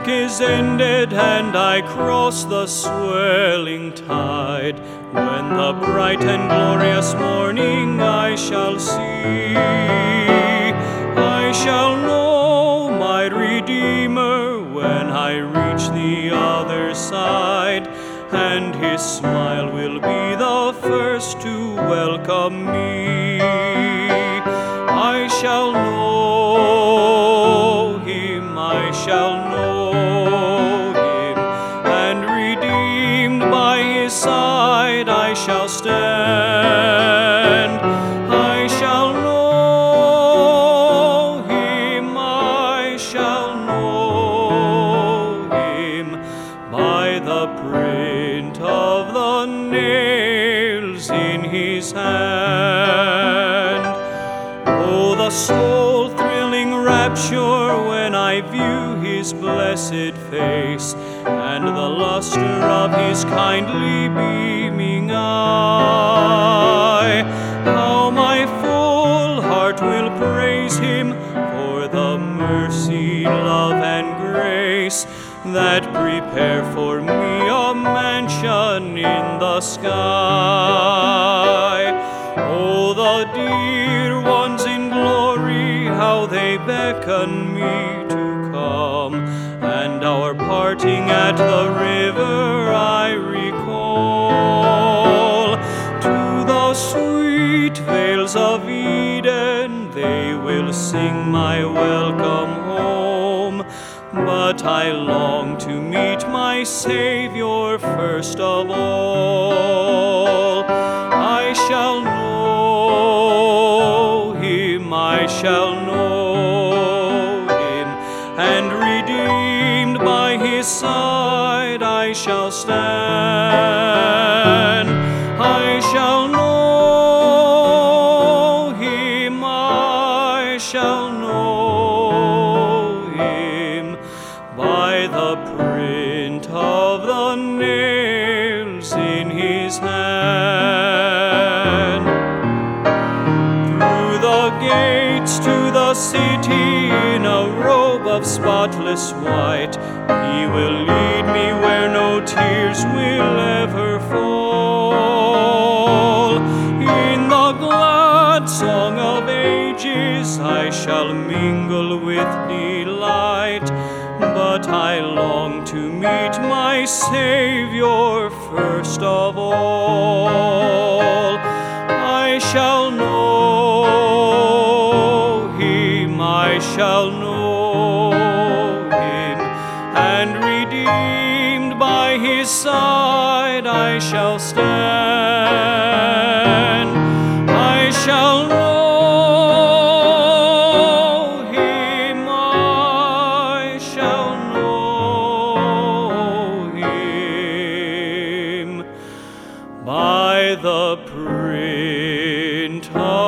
work is ended and I cross the swelling tide, when the bright and glorious morning I shall see, I shall know my Redeemer when I reach the other side, and His smile will be the first to welcome me. I shall know Him, I shall know Him, and redeemed by His side I shall stand. I shall know Him, I shall know Him, by the print of the nails in His hand. Oh, the soul-thrilling rapture when I view His blessed face, and the luster of His kindly beaming eye. How my full heart will praise Him for the mercy, love, and grace that prepare for me a mansion in the sky. Oh, the dear ones in glory, how they beckon me to come, and our parting at the river I recall. To the sweet vales of Eden they will sing my welcome home, but I long to meet my Savior first of all. I shall know Him, I shall know Him, and redeemed by His side I shall stand. I shall know Him, I shall know Him, by the print of the nails in His hand. Through the gates to the city in a robe of spotless white, He will lead me where no tears will ever fall. In the glad song of ages I shall mingle with delight, but I long to meet my Savior first of all. I shall know Him, I shall know Him, and redeemed by His side I shall stand. I shall know Him, I shall know Him, by the print of